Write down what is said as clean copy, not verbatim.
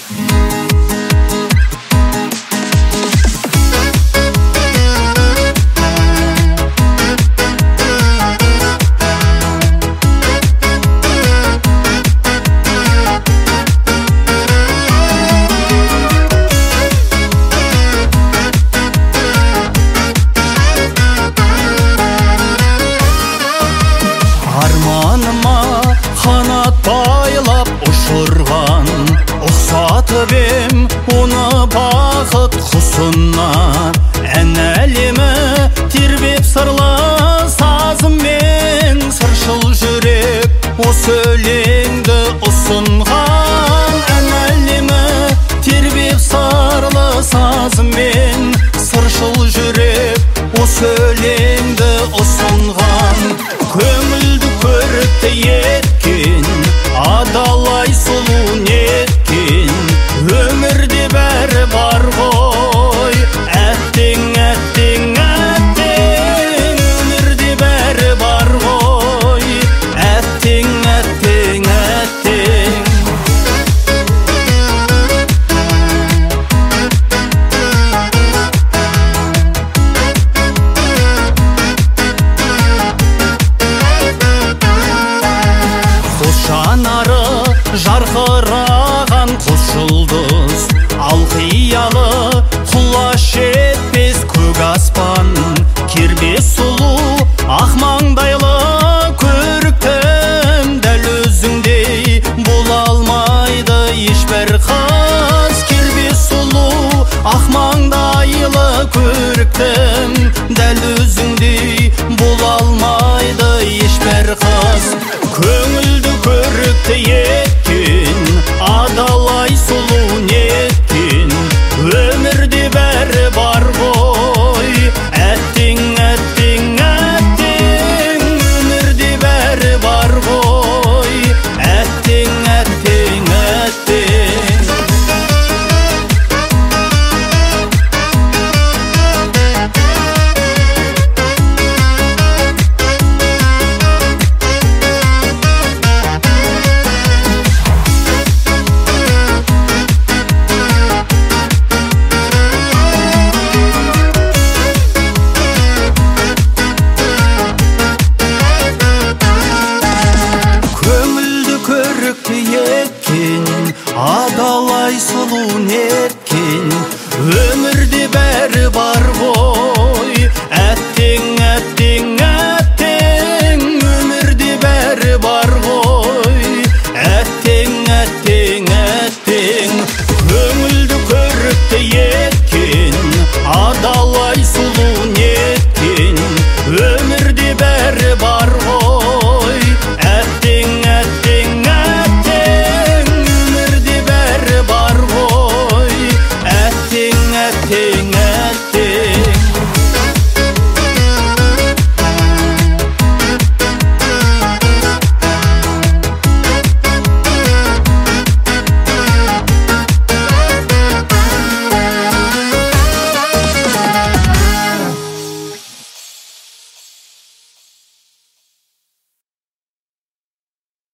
Арманыма қанат байлап ұшырған, ұқсатып ем оны бақыт құсына. Ән әлемі тербеп сырлы сазыммен, сыршыл жүрек осы өлеңді ұсынған. Ән әлемі тербеп сырлы сазыммен, сыршыл жүрек осы өлеңді ұсынған. Көңілді көрікті еткен, адалай сұлу неткен, өмірде бәрі бар ғой. Әттең, әттең, әттең, өмірде бәрі бар ғой. Әттең, әттең, әттең. Жанары жарқыраған құс жұлдыз, ал қиялы құлаш жетпес көк аспан. Кербес сұлу ақ маңдайлы көріктім, дәл өзіңдей бола алмайды ешбір қыз. Кербес сұлу ақ маңдайлы көріктім, дәл өзіңдей бола алмайды ешбір қыз. Көңілді көрікті еткен, адалай сұлу неткен, өмірде бәрі бар ғой. Әттең, әттең, әттең, өмірде бәрі бар ғой. Әттең, әттең, әттең. Еткен, адалай сұлу неткен, өмірде бәрі бар